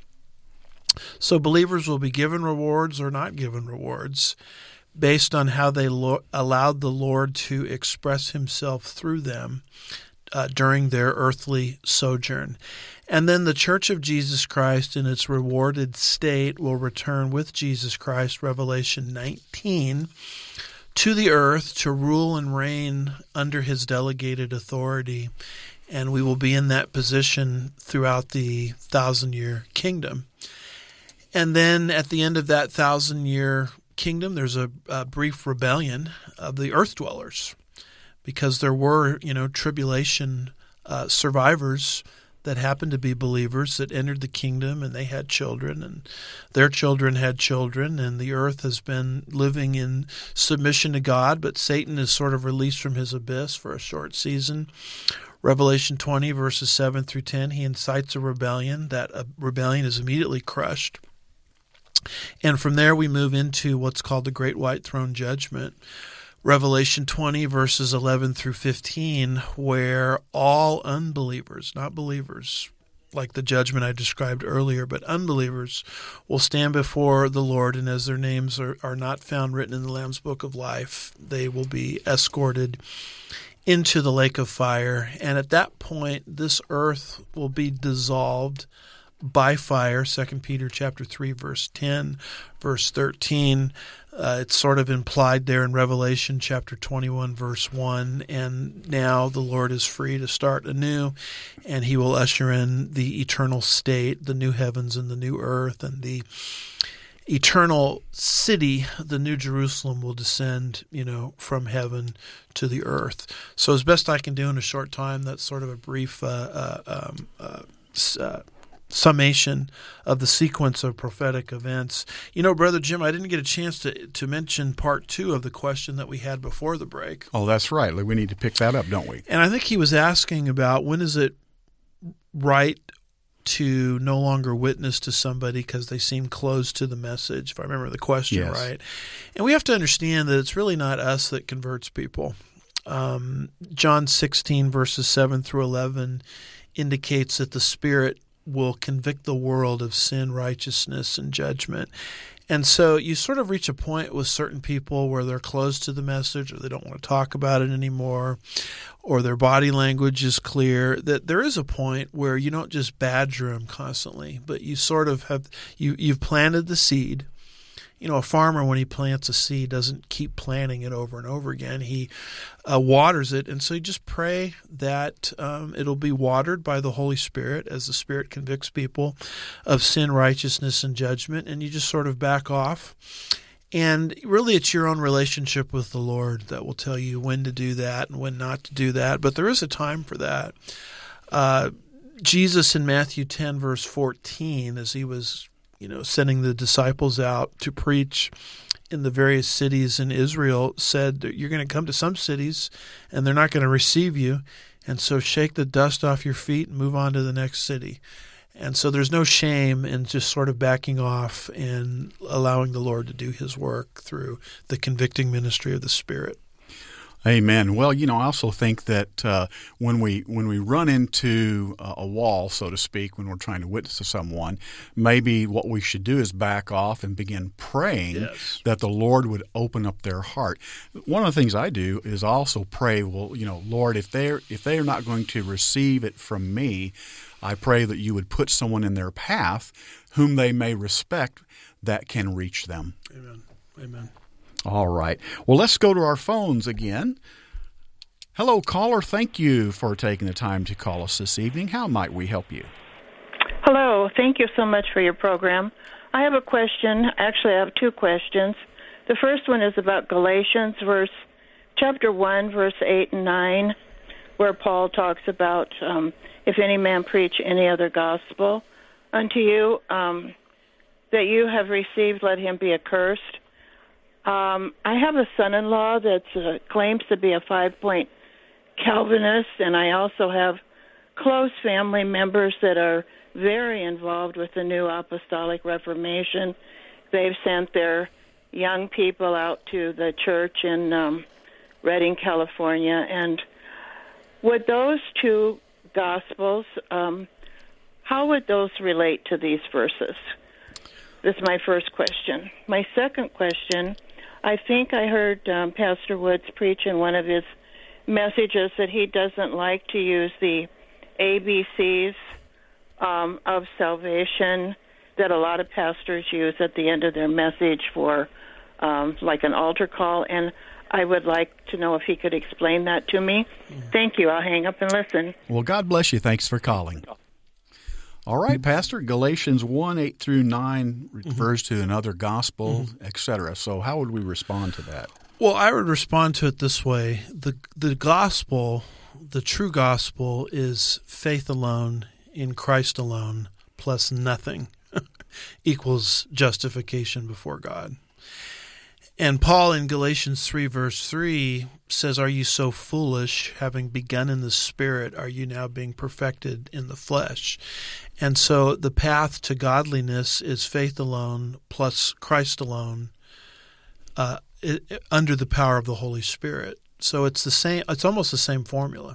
So believers will be given rewards or not given rewards based on how they lo- allowed the Lord to express himself through them uh, during their earthly sojourn. And then the Church of Jesus Christ in its rewarded state will return with Jesus Christ, Revelation nineteen, to the earth to rule and reign under his delegated authority. And we will be in that position throughout the thousand-year kingdom. And then at the end of that thousand-year kingdom, there's a, a brief rebellion of the earth dwellers, because there were, you know, tribulation uh, survivors that happened to be believers that entered the kingdom, and they had children, and their children had children, and the earth has been living in submission to God, but Satan is sort of released from his abyss for a short season. Revelation twenty, verses seven through ten, he incites a rebellion. That uh, rebellion is immediately crushed. And from there we move into what's called the Great White Throne Judgment. Revelation twenty, verses eleven through fifteen, where all unbelievers, not believers, like the judgment I described earlier, but unbelievers will stand before the Lord, and as their names are, are not found written in the Lamb's Book of Life, they will be escorted into the lake of fire. And at that point, this earth will be dissolved by fire. Second Peter chapter three, verse ten, verse thirteen. Uh, it's sort of implied there in Revelation chapter twenty-one, verse one. And now the Lord is free to start anew, and he will usher in the eternal state, the new heavens and the new earth, and the eternal city, the New Jerusalem, will descend, you know, from heaven to the earth. So as best I can do in a short time, that's sort of a brief uh, uh, um, uh, uh, summation of the sequence of prophetic events. You know, Brother Jim, I didn't get a chance to to mention part two of the question that we had before the break. Oh, that's right. We need to pick that up, don't we? And I think he was asking about when is it right to no longer witness to somebody because they seem closed to the message, if I remember the question yes. right. And we have to understand that it's really not us that converts people. Um, John sixteen, verses seven through eleven indicates that the Spirit will convict the world of sin, righteousness, and judgment. And so you sort of reach a point with certain people where they're closed to the message, or they don't want to talk about it anymore, or their body language is clear, that there is a point where you don't just badger them constantly, but you sort of have, you, you've planted the seed. You know, a farmer, when he plants a seed, doesn't keep planting it over and over again. He uh, waters it, and so you just pray that um, it'll be watered by the Holy Spirit as the Spirit convicts people of sin, righteousness, and judgment, and you just sort of back off. And really, it's your own relationship with the Lord that will tell you when to do that and when not to do that, but there is a time for that. Uh, Jesus in Matthew ten, verse fourteen, as he was you know, sending the disciples out to preach in the various cities in Israel, said that you're going to come to some cities and they're not going to receive you. And so shake the dust off your feet and move on to the next city. And so there's no shame in just sort of backing off and allowing the Lord to do his work through the convicting ministry of the Spirit. Amen. Well, you know, I also think that uh, when we when we run into a wall, so to speak, when we're trying to witness to someone, maybe what we should do is back off and begin praying yes. that the Lord would open up their heart. One of the things I do is also pray, well, you know, Lord, if they're if they are not going to receive it from me, I pray that you would put someone in their path whom they may respect that can reach them. Amen. Amen. All right. Well, let's go to our phones again. Hello, caller. Thank you for taking the time to call us this evening. How might we help you? Hello. Thank you so much for your program. I have a question. Actually, I have two questions. The first one is about Galatians, verse chapter one, verse eight and nine, where Paul talks about um, if any man preach any other gospel unto you um, that you have received, let him be accursed. Um, I have a son-in-law that uh, claims to be a five-point Calvinist, and I also have close family members that are very involved with the New Apostolic Reformation. They've sent their young people out to the church in um, Redding, California. And would those two gospels, um, how would those relate to these verses? This is my first question. My second question, I think I heard um, Pastor Woods preach in one of his messages that he doesn't like to use the A B Cs um, of salvation that a lot of pastors use at the end of their message for um, like an altar call, and I would like to know if he could explain that to me. Mm-hmm. Thank you. I'll hang up and listen. Well, God bless you. Thanks for calling. All right, Pastor. Galatians one, eight through nine refers mm-hmm. to another gospel, mm-hmm. et cetera. So how would we respond to that? Well, I would respond to it this way. The the gospel, the true gospel, is faith alone in Christ alone plus nothing equals justification before God. And Paul in Galatians three, verse three says, "Are you so foolish, having begun in the Spirit, are you now being perfected in the flesh?" And so the path to godliness is faith alone plus Christ alone uh, it, it, under the power of the Holy Spirit. So it's the same. It's almost the same formula.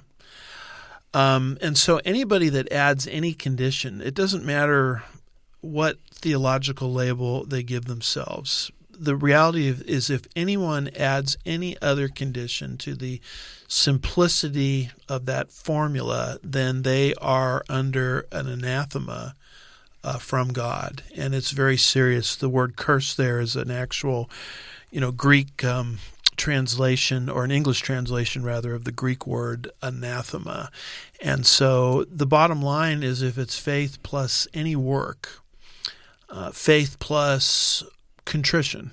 Um, and so anybody that adds any condition, it doesn't matter what theological label they give themselves. The reality is if anyone adds any other condition to the simplicity of that formula, then they are under an anathema uh, from God. And it's very serious. The word curse there is an actual, you know, Greek um, translation, or an English translation rather, of the Greek word anathema. And so the bottom line is if it's faith plus any work, uh, faith plus contrition,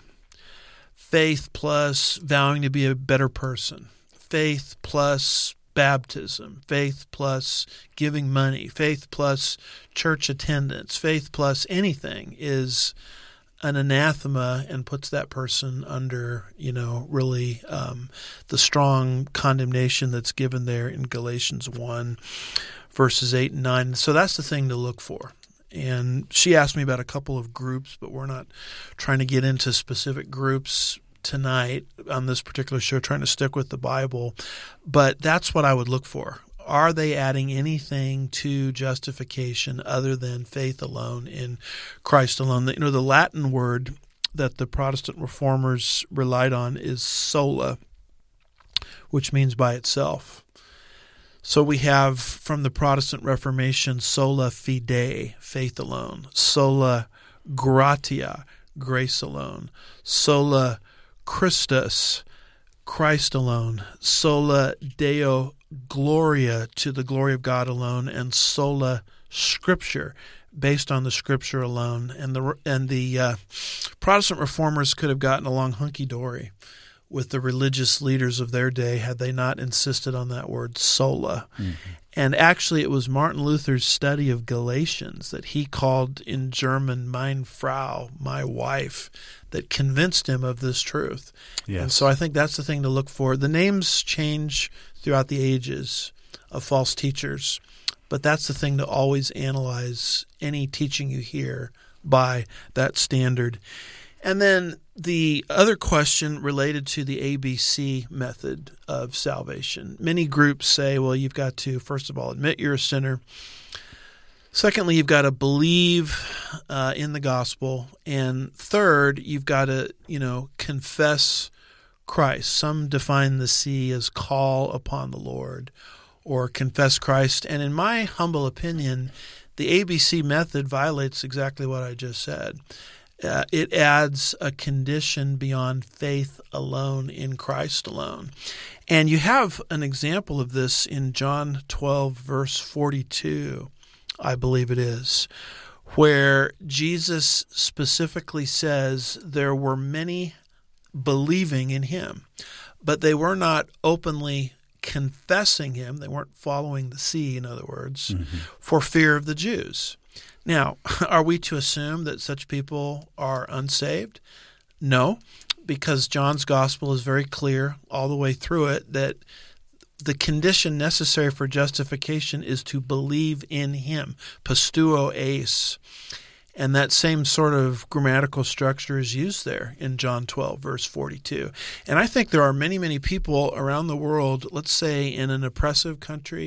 faith plus vowing to be a better person, faith plus baptism, faith plus giving money, faith plus church attendance, faith plus anything is an anathema and puts that person under, you know, really um, the strong condemnation that's given there in Galatians one, verses eight and nine. So that's the thing to look for. And she asked me about a couple of groups, but we're not trying to get into specific groups tonight on this particular show, trying to stick with the Bible. But that's what I would look for. Are they adding anything to justification other than faith alone in Christ alone? You know, the Latin word that the Protestant reformers relied on is sola, which means by itself. So we have from the Protestant Reformation sola fide, faith alone, sola gratia, grace alone, sola Christus, Christ alone, sola Deo gloria, to the glory of God alone, and sola Scripture, based on the Scripture alone. And the and the uh, Protestant reformers could have gotten along hunky-dory with the religious leaders of their day had they not insisted on that word sola. Mm-hmm. And actually it was Martin Luther's study of Galatians that he called in German meine Frau, my wife, that convinced him of this truth. Yes. And so I think that's the thing to look for. The names change throughout the ages of false teachers, but that's the thing to always analyze any teaching you hear by that standard. And then the other question related to the A B C method of salvation. Many groups say, well, you've got to, first of all, admit you're a sinner. Secondly, you've got to believe uh, in the gospel. And third, you've got to, you know, confess Christ. Some define the C as call upon the Lord or confess Christ. And in my humble opinion, the A B C method violates exactly what I just said. Uh, it adds a condition beyond faith alone in Christ alone. And you have an example of this in John twelve, verse forty-two, I believe it is, where Jesus specifically says there were many believing in him, but they were not openly confessing him. They weren't following the C, in other words, mm-hmm. for fear of the Jews. Now, are we to assume that such people are unsaved? No, because John's gospel is very clear all the way through it that the condition necessary for justification is to believe in him, pisteuo eis. And that same sort of grammatical structure is used there in John twelve, verse forty-two. And I think there are many, many people around the world, let's say in an oppressive country,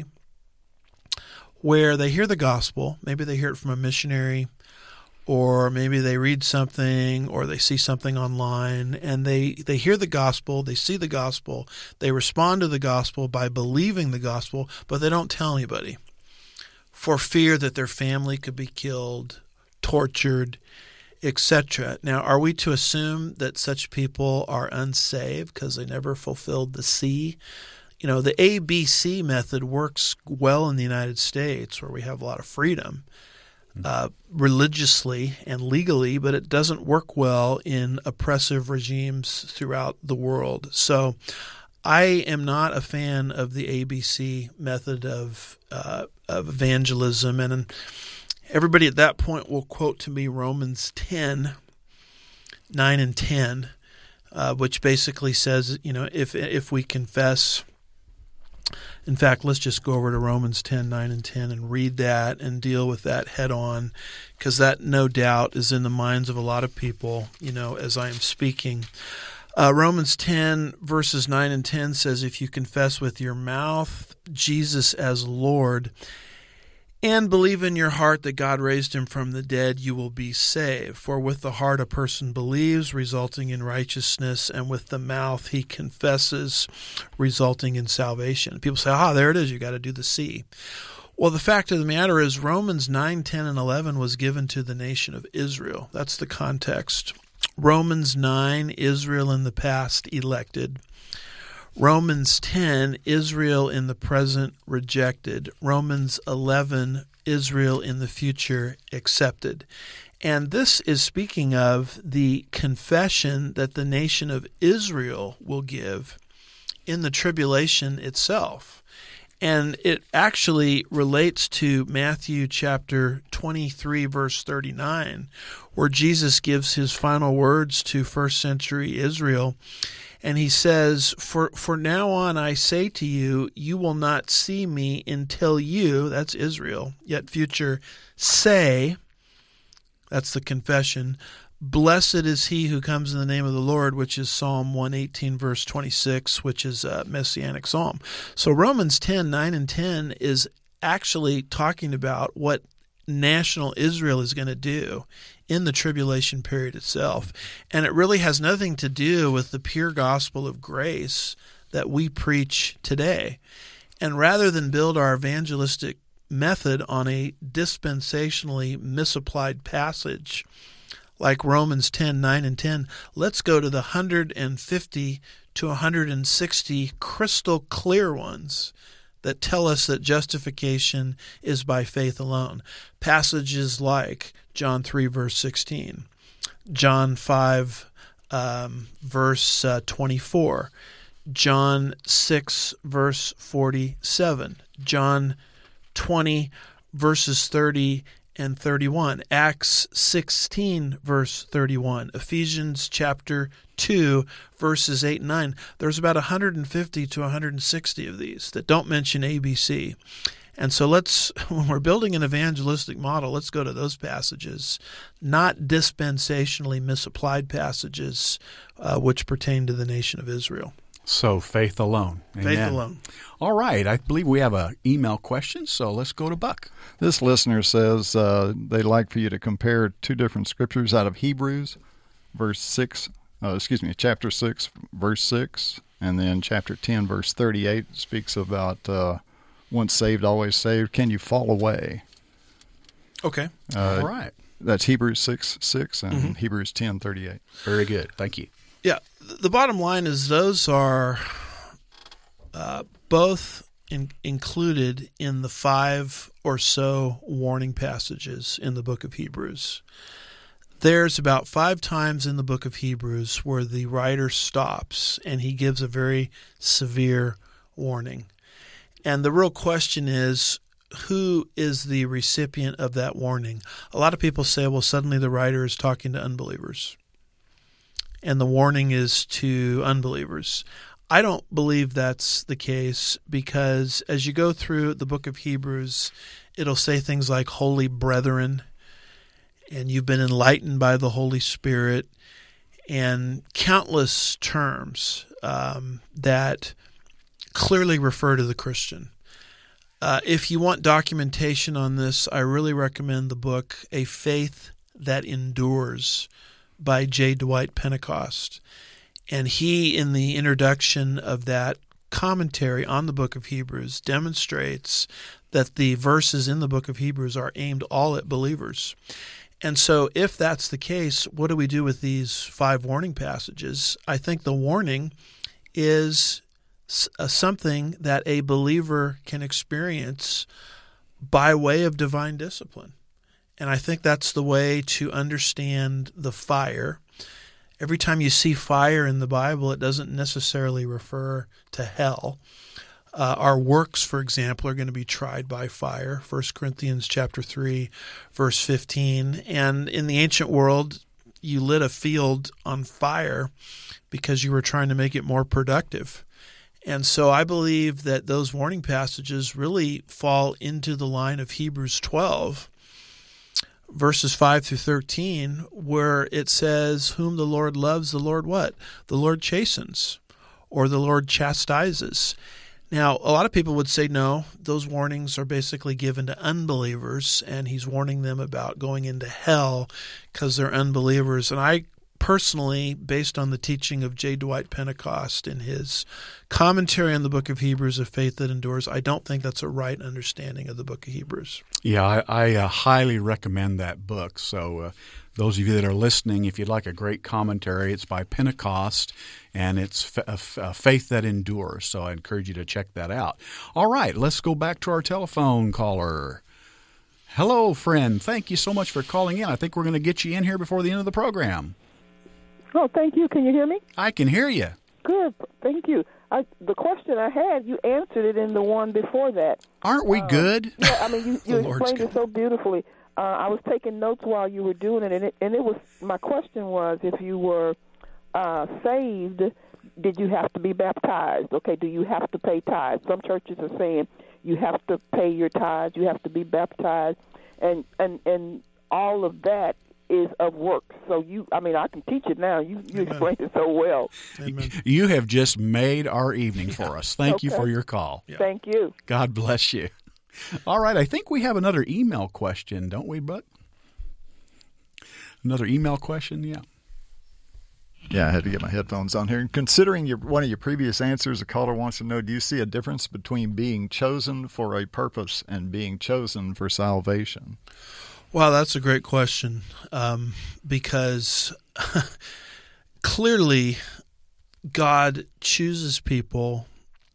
where they hear the gospel, maybe they hear it from a missionary, or maybe they read something, or they see something online, and they, they hear the gospel, they see the gospel, they respond to the gospel by believing the gospel, but they don't tell anybody for fear that their family could be killed, tortured, et cetera. Now, are we to assume that such people are unsaved because they never fulfilled the C? You know, the A B C method works well in the United States where we have a lot of freedom. uh, religiously and legally, but it doesn't work well in oppressive regimes throughout the world. So I am not a fan of the A B C method of, uh, of evangelism. And everybody at that point will quote to me Romans ten, nine and ten, uh, which basically says, you know, if if we confess. In fact, let's just go over to Romans ten, nine and ten and read that and deal with that head on, because that no doubt is in the minds of a lot of people, you know, as I am speaking. Uh, Romans ten, verses nine and ten says, if you confess with your mouth Jesus as Lord and believe in your heart that God raised him from the dead, you will be saved. For with the heart a person believes, resulting in righteousness, and with the mouth he confesses, resulting in salvation. People say, ah, there it is, you got to do the C. Well, the fact of the matter is Romans nine, ten, and eleven was given to the nation of Israel. That's the context. Romans nine, Israel in the past elected. Romans ten, Israel in the present rejected. Romans eleven, Israel in the future accepted. And this is speaking of the confession that the nation of Israel will give in the tribulation itself. And it actually relates to Matthew chapter twenty-three, verse thirty-nine, where Jesus gives his final words to first century Israel. And he says, for, for now on I say to you, you will not see me until you, that's Israel, yet future, say, that's the confession, blessed is he who comes in the name of the Lord, which is Psalm one eighteen, verse twenty-six, which is a messianic psalm. So Romans ten, nine and ten is actually talking about what national Israel is going to do in the tribulation period itself. And it really has nothing to do with the pure gospel of grace that we preach today. And rather than build our evangelistic method on a dispensationally misapplied passage like Romans ten, nine and ten, let's go to the one hundred fifty to one hundred sixty crystal clear ones that tell us that justification is by faith alone. Passages like John three, verse sixteen, John five, um, verse uh, twenty-four, John six, verse forty-seven, John twenty, verses thirty and thirty-one, Acts sixteen, verse thirty-one, Ephesians chapter two, verses eight and nine. There's about one hundred fifty to one hundred sixty of these that don't mention A B C. And so let's, when we're building an evangelistic model, let's go to those passages, not dispensationally misapplied passages uh, which pertain to the nation of Israel. So faith alone. Faith Amen. alone. All right. I believe we have an email question, so let's go to Buck. This listener says uh, they'd like for you to compare two different scriptures out of Hebrews, verse six, uh, excuse me, chapter six, verse six, and then chapter ten, verse thirty-eight speaks about uh, once saved, always saved. Can you fall away? Okay. Uh, All right. That's Hebrews six, six, and Mm-hmm. Hebrews ten, thirty-eight. Very good. Thank you. Yeah, the bottom line is those are uh, both in, included in the five or so warning passages in the book of Hebrews. There's about five times in the book of Hebrews where the writer stops and he gives a very severe warning. And the real question is, who is the recipient of that warning? A lot of people say, well, suddenly the writer is talking to unbelievers. And the warning is to unbelievers. I don't believe that's the case, because as you go through the book of Hebrews, it'll say things like holy brethren, and you've been enlightened by the Holy Spirit, and countless terms um, that clearly refer to the Christian. Uh, if you want documentation on this, I really recommend the book A Faith That Endures by J. Dwight Pentecost. And he, in the introduction of that commentary on the book of Hebrews, demonstrates that the verses in the book of Hebrews are aimed all at believers. And so if that's the case, what do we do with these five warning passages? I think the warning is something that a believer can experience by way of divine discipline. And I think that's the way to understand the fire. Every time you see fire in the Bible, it doesn't necessarily refer to hell. Uh, our works, for example, are going to be tried by fire, First Corinthians chapter three, verse fifteen. And in the ancient world, you lit a field on fire because you were trying to make it more productive. And so I believe that those warning passages really fall into the line of Hebrews twelve, verses five through thirteen, where it says, whom the Lord loves, the Lord what? The Lord chastens, or the Lord chastises. Now, a lot of people would say, no, those warnings are basically given to unbelievers, and he's warning them about going into hell because they're unbelievers. And I personally, based on the teaching of J. Dwight Pentecost in his commentary on the book of Hebrews, A Faith That Endures, I don't think that's a right understanding of the book of Hebrews. Yeah, I, I uh, highly recommend that book. So uh, those of you that are listening, if you'd like a great commentary, it's by Pentecost, and it's a Faith That Endures. So I encourage you to check that out. All right, let's go back to our telephone caller. Hello, friend. Thank you so much for calling in. I think we're going to get you in here before the end of the program. Oh, thank you. Can you hear me? I can hear you. Good. Thank you. I, the question I had, you answered it in the one before that. Aren't we um, good? Yeah, I mean, you, you explained it so beautifully. Uh, I was taking notes while you were doing it, and it, and it was my question was, if you were uh, saved, did you have to be baptized? Okay, do you have to pay tithes? Some churches are saying you have to pay your tithes, you have to be baptized, and and and all of that is of work. So you, I mean, I can teach it now. You you explained it so well. Amen. You have just made our evening for us. Thank okay. you for your call. Yeah. Thank you. God bless you. All right, I think we have another email question, don't we, Buck? Another email question, yeah. Yeah, I had to get my headphones on here. Considering your one of your previous answers, a caller wants to know, do you see a difference between being chosen for a purpose and being chosen for salvation? Wow, that's a great question, um, because clearly God chooses people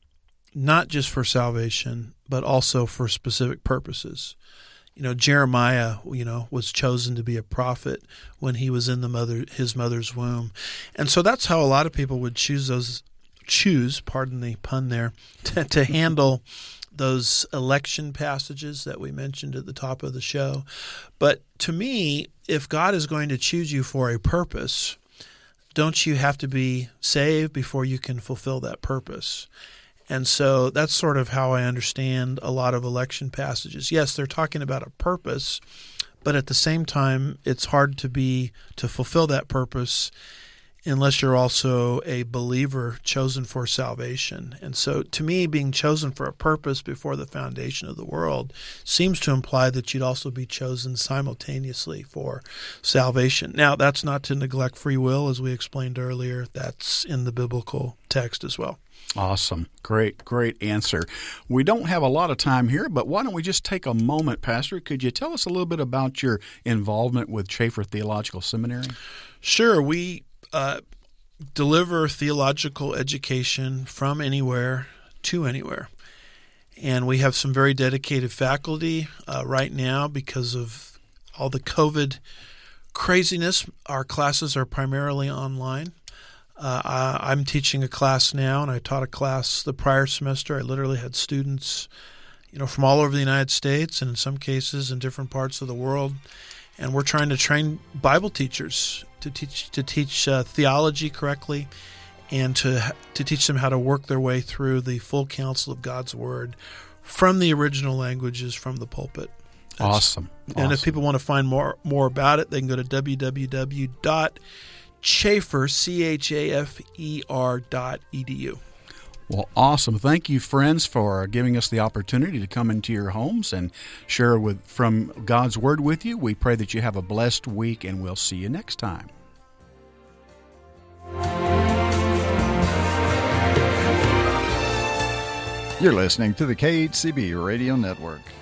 not just for salvation, but also for specific purposes. You know, Jeremiah, you know, was chosen to be a prophet when he was in the mother his mother's womb. And so that's how a lot of people would choose those choose, pardon the pun there, to, to handle those election passages that we mentioned at the top of the show. But to me, if God is going to choose you for a purpose, don't you have to be saved before you can fulfill that purpose? And so that's sort of how I understand a lot of election passages. Yes, they're talking about a purpose, but at the same time, it's hard to be to fulfill that purpose unless you're also a believer chosen for salvation. And so to me, being chosen for a purpose before the foundation of the world seems to imply that you'd also be chosen simultaneously for salvation. Now, that's not to neglect free will, as we explained earlier. That's in the biblical text as well. Awesome. Great, great answer. We don't have a lot of time here, but why don't we just take a moment, Pastor? Could you tell us a little bit about your involvement with Chafer Theological Seminary? Sure. We uh, deliver theological education from anywhere to anywhere. And we have some very dedicated faculty uh, right now because of all the COVID craziness. Our classes are primarily online. Uh, I, I'm teaching a class now, and I taught a class the prior semester. I literally had students, you know, from all over the United States and in some cases in different parts of the world. And we're trying to train Bible teachers to teach to teach uh, theology correctly, and to to teach them how to work their way through the full counsel of God's Word from the original languages from the pulpit. That's, awesome. And awesome. if people want to find more more about it, they can go to w w w dot chafer, C H A F E R dot E D U. Well, awesome. Thank you, friends, for giving us the opportunity to come into your homes and share with from God's Word with you. We pray that you have a blessed week, and we'll see you next time. You're listening to the K H C B Radio Network.